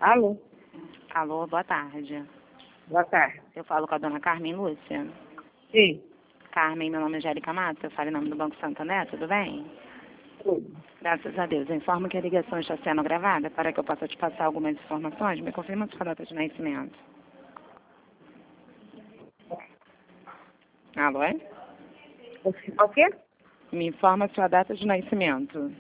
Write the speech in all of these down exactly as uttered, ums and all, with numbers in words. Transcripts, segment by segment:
Alô? Alô, boa tarde. Boa tarde. Eu falo com a dona Carmen Lúcia. Sim. Carmen, meu nome é Angélica Matos, eu falo em nome do Banco Santander, tudo bem? Tudo. Graças a Deus. Eu informo que a ligação está sendo gravada para que eu possa te passar algumas informações. Me confirma sua data de nascimento. Alô, é? O quê? Me informa sua data de nascimento.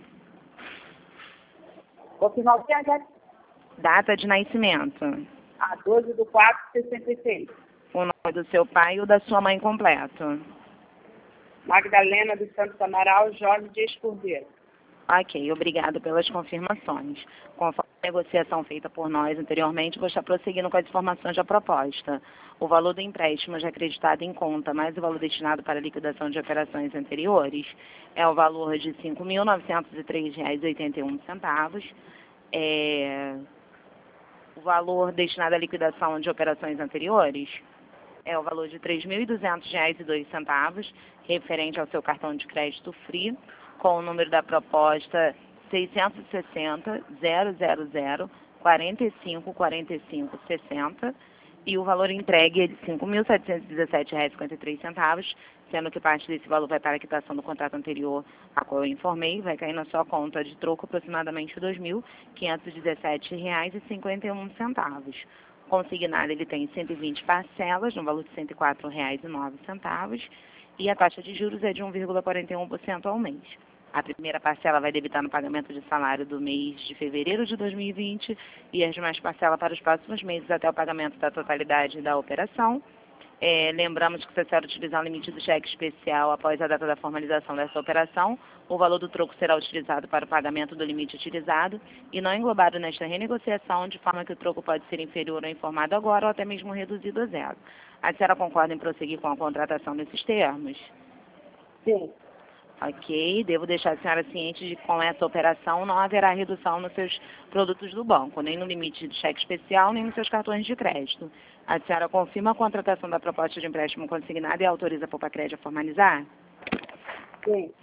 Confirmar o quê, Angélica? Data de nascimento. A doze de quatro de sessenta e seis. O nome do seu pai e o da sua mãe completo. Magdalena dos Santos Amaral, Jorge Dias Cordeiro. Ok, obrigado pelas confirmações. Conforme a negociação feita por nós anteriormente, vou estar prosseguindo com as informações da proposta. O valor do empréstimo já acreditado em conta, mais o valor destinado para liquidação de operações anteriores, é o valor de cinco mil novecentos e três reais e oitenta e um centavos. É... O valor destinado à liquidação de operações anteriores é o valor de três mil e duzentos reais e dois centavos, referente ao seu cartão de crédito Free, com o número da proposta seiscentos e sessenta, zero zero zero, quarenta e cinco, quarenta e cinco, sessenta, e o valor entregue é de cinco mil setecentos e dezessete reais e cinquenta e três centavos, sendo que parte desse valor vai para a quitação do contrato anterior, a qual eu informei, vai cair na sua conta de troco aproximadamente dois mil quinhentos e dezessete reais e cinquenta e um centavos. Consignado, ele tem cento e vinte parcelas, no valor de cento e quatro reais e nove centavos, e a taxa de juros é de um vírgula quarenta e um por cento ao mês. A primeira parcela vai debitar no pagamento de salário do mês de fevereiro de dois mil e vinte e as demais parcelas para os próximos meses até o pagamento da totalidade da operação. É, lembramos que se você utilizar o limite do cheque especial após a data da formalização dessa operação, o valor do troco será utilizado para o pagamento do limite utilizado e não englobado nesta renegociação, de forma que o troco pode ser inferior ao informado agora ou até mesmo reduzido a zero. A senhora concorda em prosseguir com a contratação desses termos? Sim. Ok, devo deixar a senhora ciente de que com essa operação não haverá redução nos seus produtos do banco, nem no limite de cheque especial, nem nos seus cartões de crédito. A senhora confirma a contratação da proposta de empréstimo consignado e autoriza a Poupa-Crédito a formalizar? Sim.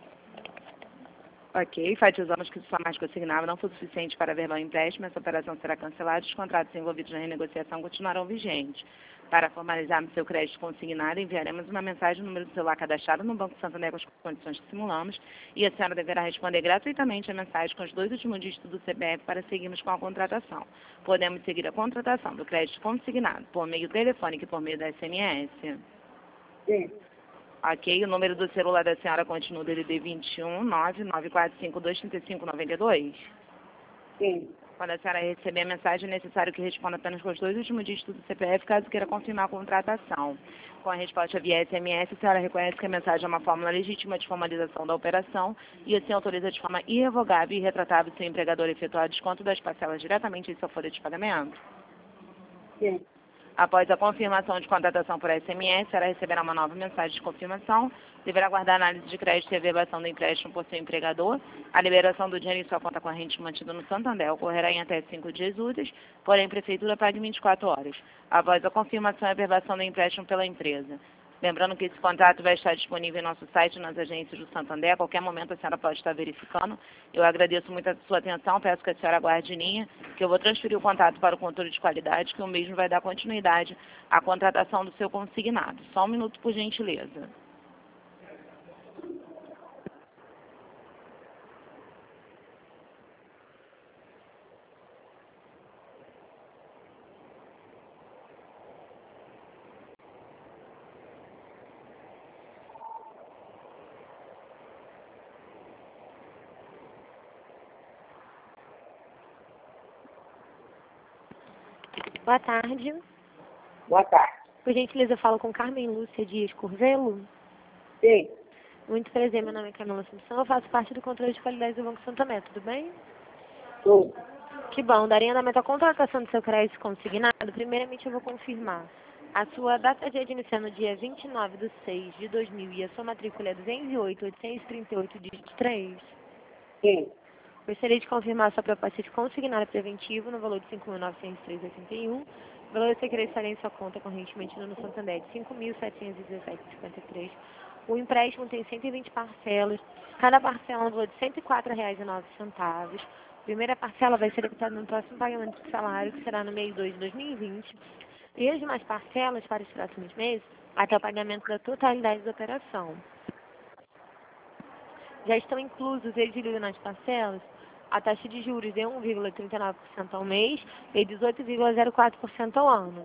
Ok, enfatizamos que se o formato consignado não for suficiente para verbal empréstimo, essa operação será cancelada e os contratos envolvidos na renegociação continuarão vigentes. Para formalizarmos seu crédito consignado, enviaremos uma mensagem no número do celular cadastrado no Banco Santander com as condições que simulamos e a senhora deverá responder gratuitamente a mensagem com os dois últimos dígitos do C P F para seguirmos com a contratação. Podemos seguir a contratação do crédito consignado por meio telefônico e por meio da S M S. Sim. Ok, o número do celular da senhora continua D D D vinte e um, nove nove quatro cinco dois, três cinco nove dois? Sim. Quando a senhora receber a mensagem, é necessário que responda apenas com os dois últimos dígitos do C P F, caso queira confirmar a contratação. Com a resposta via S M S, a senhora reconhece que a mensagem é uma fórmula legítima de formalização da operação e assim autoriza de forma irrevogável e irretratável seu empregador a efetuar desconto das parcelas diretamente em sua folha de pagamento? Sim. Após a confirmação de contratação por S M S, ela receberá uma nova mensagem de confirmação, deverá aguardar a análise de crédito e averbação do empréstimo por seu empregador. A liberação do dinheiro em sua conta corrente mantida no Santander ocorrerá em até cinco dias úteis, porém a Prefeitura paga em vinte e quatro horas, após a confirmação e averbação do empréstimo pela empresa. Lembrando que esse contrato vai estar disponível em nosso site, nas agências do Santander. A qualquer momento a senhora pode estar verificando. Eu agradeço muito a sua atenção, peço que a senhora aguarde em linha, que eu vou transferir o contato para o controle de qualidade, que o mesmo vai dar continuidade à contratação do seu consignado. Só um minuto, por gentileza. Boa tarde. Boa tarde. Por gentileza, eu falo com Carmen Lúcia Dias Curvelo. Sim. Muito prazer, meu nome é Camila Assunção, eu faço parte do controle de qualidade do Banco Santander, tudo bem? Tudo. Que bom, daria andamento à contratação do seu crédito consignado. Primeiramente eu vou confirmar a sua data de admissão no dia vinte e nove de seis de dois mil e a sua matrícula é duzentos e oito, oitocentos e trinta e oito, dígito três. Sim. Gostaria de confirmar a sua proposta de consignado preventivo no valor de cinco mil novecentos e três reais e oitenta e um. O valor a ser estará em sua conta correntemente no Santander de cinco mil setecentos e dezessete reais e cinquenta e três. O empréstimo tem cento e vinte parcelas, cada parcela no valor de cento e quatro reais e nove centavos. Primeira parcela vai ser debitada no próximo pagamento de salário, que será no mês dois de dois mil e vinte, e as demais parcelas para os próximos meses, até o pagamento da totalidade da operação. Já estão inclusos, exigidos nas parcelas, a taxa de juros de um vírgula trinta e nove por cento ao mês e dezoito vírgula zero quatro por cento ao ano.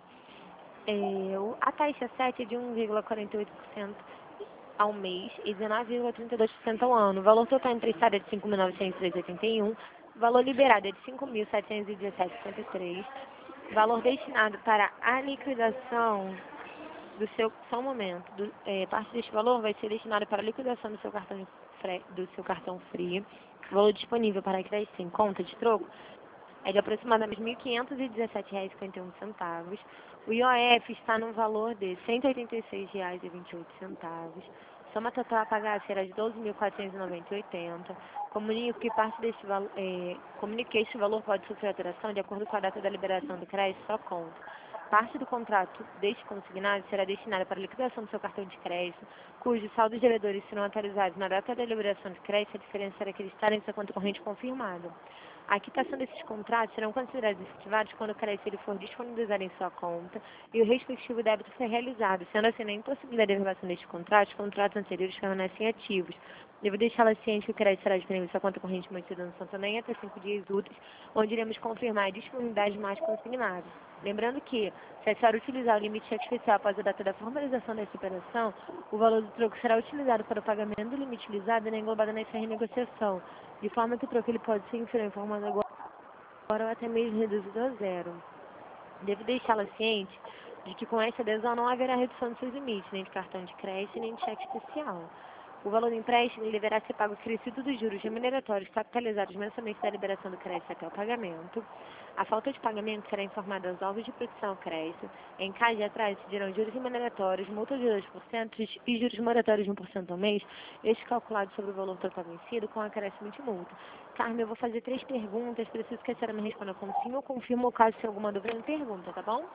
É, o- a taxa sete é de um vírgula quarenta e oito por cento ao mês e dezenove vírgula trinta e dois por cento ao ano. O valor total emprestado é de cinco mil novecentos e três vírgula oitenta e um, o valor liberado é de cinco mil setecentos e dezessete vírgula cinquenta e três, valor destinado para a liquidação do seu, só um momento, do, é, parte deste valor vai ser destinado para a liquidação do seu cartão, de fre, do seu cartão free. O valor disponível para crédito em conta de troco é de aproximadamente mil quinhentos e dezessete reais e cinquenta e um centavos. O I O F está no valor de cento e oitenta e seis reais e vinte e oito centavos. Soma total a pagar será de doze mil quatrocentos e noventa e oito reais. Comunico que parte deste valor, é, comunique que este valor pode sofrer alteração de acordo com a data da liberação do crédito só conta. Parte do contrato deste consignado será destinada para a liquidação do seu cartão de crédito, cujos saldos devedores serão atualizados na data da liberação de crédito, a diferença será acreditada em sua conta corrente confirmada. A quitação desses contratos serão considerados efetivados quando o crédito ele for disponibilizado em sua conta e o respectivo débito for realizado. Sendo assim, na impossibilidade de renovação destes contratos, os contratos anteriores permanecem ativos. Devo deixá-la ciente que o crédito será disponível em sua conta corrente mantida no Santander até cinco dias úteis, onde iremos confirmar a disponibilidade mais consignada. Lembrando que, se a senhora utilizar o limite cheque especial após a data da formalização dessa operação, o valor do troco será utilizado para o pagamento do limite utilizado e não englobado nessa renegociação, de forma que o troco ele pode ser inferior em forma agora ou até mesmo reduzido a zero. Devo deixá-la ciente de que com essa adesão não haverá redução dos seus limites, nem de cartão de crédito, nem de cheque especial. O valor do empréstimo ele deverá ser pago acrescido dos juros remuneratórios capitalizados mensalmente da liberação do crédito até o pagamento. A falta de pagamento será informada aos órgãos de proteção ao crédito. Em caso de atraso, dirão juros remuneratórios, multa de dois por cento e juros moratórios de um por cento ao mês, este calculado sobre o valor total vencido com acréscimo de multa. Carmen, eu vou fazer três perguntas, preciso que a senhora me responda com sim ou confirma, ou caso tenha alguma dúvida, me pergunta, tá bom?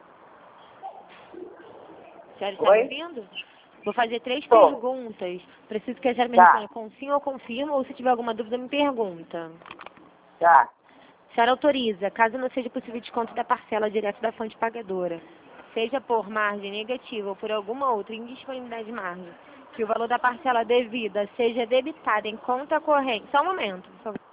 A senhora está me Oi? ouvindo? Vou fazer três Tô. perguntas. Preciso que a senhora me Tá. responda com sim ou confirma, ou se tiver alguma dúvida, me pergunta. Tá. A senhora autoriza, caso não seja possível desconto da parcela direto da fonte pagadora, seja por margem negativa ou por alguma outra indisponibilidade de margem, que o valor da parcela devida seja debitado em conta corrente. Só um momento, por favor.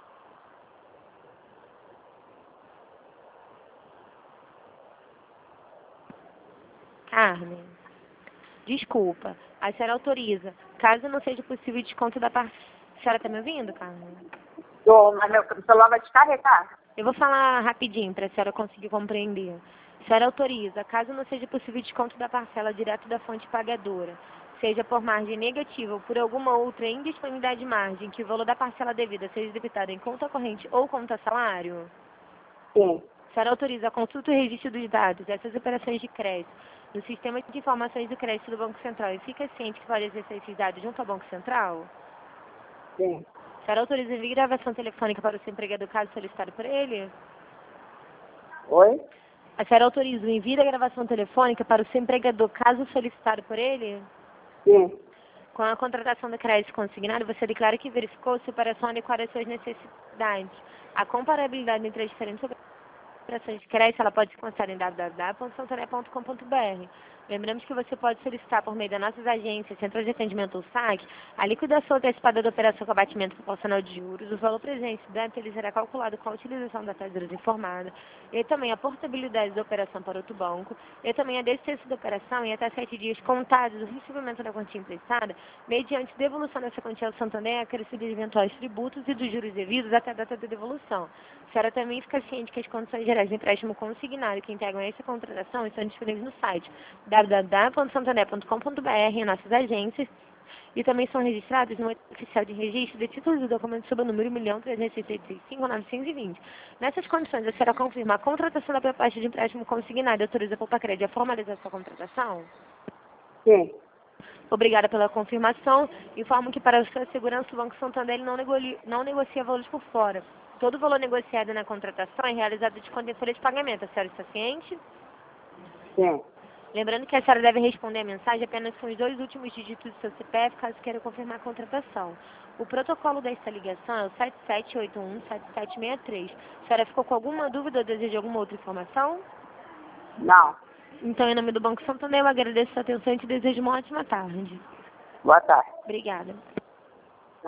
Carmen, desculpa. A senhora autoriza, caso não seja possível desconto da parcela. A senhora está me ouvindo, Carmen? Tô, mas meu celular vai descarregar. Eu vou falar rapidinho para a senhora conseguir compreender. A senhora autoriza, caso não seja possível desconto da parcela direto da fonte pagadora, seja por margem negativa ou por alguma outra indisponibilidade de margem, que o valor da parcela devida seja debitado em conta corrente ou conta salário? Sim. A senhora autoriza a consulta e registro dos dados dessas operações de crédito no sistema de informações do crédito do Banco Central e fica ciente que pode acessar esses dados junto ao Banco Central? Sim. A senhora autoriza envio gravação telefônica para o seu empregador caso solicitado por ele? Oi? A senhora autoriza o envio da gravação telefônica para o seu empregador caso solicitado por ele? Sim. Com a contratação do crédito consignado, você declara que verificou se a operação adequada às suas necessidades. A comparabilidade entre as diferentes operações de crédito ela pode se constar em w w w ponto santander ponto com ponto b r. Lembramos que você pode solicitar por meio das nossas agências, centros de atendimento ou S A C, a liquidação antecipada da operação com abatimento proporcional de juros, o valor presente dentro ele será calculado com a utilização da taxa de juros informada, e também a portabilidade da operação para outro banco, e também a desistência da operação em até sete dias contados do recebimento da quantia emprestada, mediante devolução dessa quantia ao Santander, acrescido de eventuais tributos e dos juros devidos até a data da devolução. A senhora também fica ciente que as condições gerais de empréstimo consignado que integram essa contratação estão disponíveis no site w w w ponto santander ponto com ponto b r em nossas agências e também são registrados no oficial de registro de títulos e documentos sob o número um milhão trezentos e sessenta e cinco mil novecentos e vinte. Nessas condições, a senhora confirma a contratação da proposta de empréstimo consignado e autoriza a Poupa-Crédito a formalizar sua contratação? Sim. Obrigada pela confirmação. Informo que para a sua segurança o Banco Santander ele não, negocia, não negocia valores por fora. Todo valor negociado na contratação é realizado de conta em folha de pagamento. A senhora está ciente? Sim. Lembrando que a senhora deve responder a mensagem apenas com os dois últimos dígitos do seu C P F, caso queira confirmar a contratação. O protocolo desta ligação é o sete sete oito um sete sete seis três. A senhora ficou com alguma dúvida ou deseja alguma outra informação? Não. Então, em nome do Banco Santander, eu agradeço a sua atenção e te desejo uma ótima tarde. Boa tarde. Obrigada.